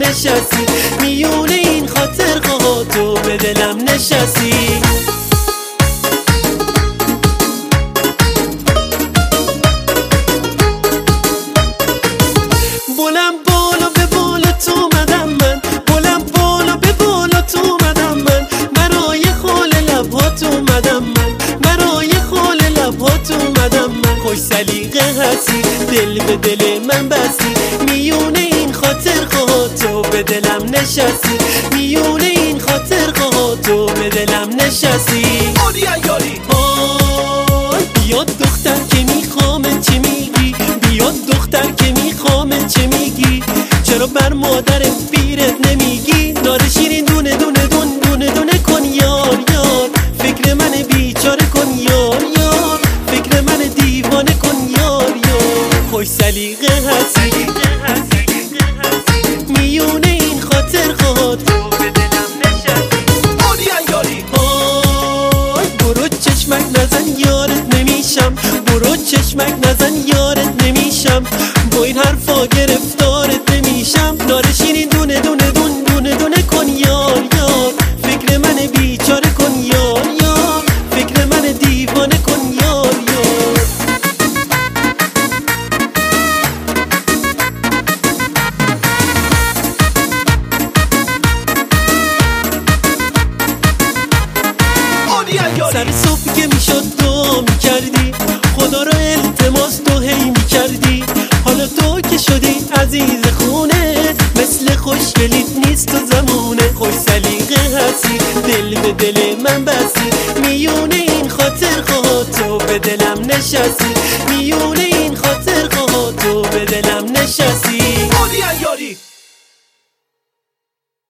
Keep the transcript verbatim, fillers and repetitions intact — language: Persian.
نشستی، میونه این خاطرها تو به دلم نشستی. بلند بالا به بالا تو اومدم من، بلند بالا به بالا تو اومدم من، برای خال لبات اومدم من، برای خال لبات اومدم من. خوش سلیقه هستی، دل به دل من بستی، میونه این خاطرها تو به دلم نشستی، میونه این خاطرها تو به دلم نشستی. آی بیاد دختر که میخوامه چه میگی، بیاد دختر که میخوامه چه میگی، چرا بر مادر پیرت نمیگی، نار شیرین دونه دونه دون دونه دونه کن یار یار، فکر من بیچاره کن یار یار، فکر من دیوانه کن یار یار. خوش سلیقه هستی، میونه این خاطرها تو به دلم نشستی. آی برو چشمک نزن یارت نمیشم، برو چشمک نزن یارت نمیشم، با این حرفا گرفتارت نمیشم، نار شیرین دونه دونه دون دونه دونه کن یار یار، فکر من بیچاره کن یار یار، فکر من دیوانه کن یار یار. سر صبح که میشد دعا میکردی، خدا رو التماس تو هی میکردی، حالا تو که شدی عزیز خونه، مثل خوشگلیت نیست تو زمونه. خوش سلیقه هستی، دل به دل من بستی، میونه این خاطرها تو به دلم نشستی، میونه این خاطرها تو به دلم نشستی.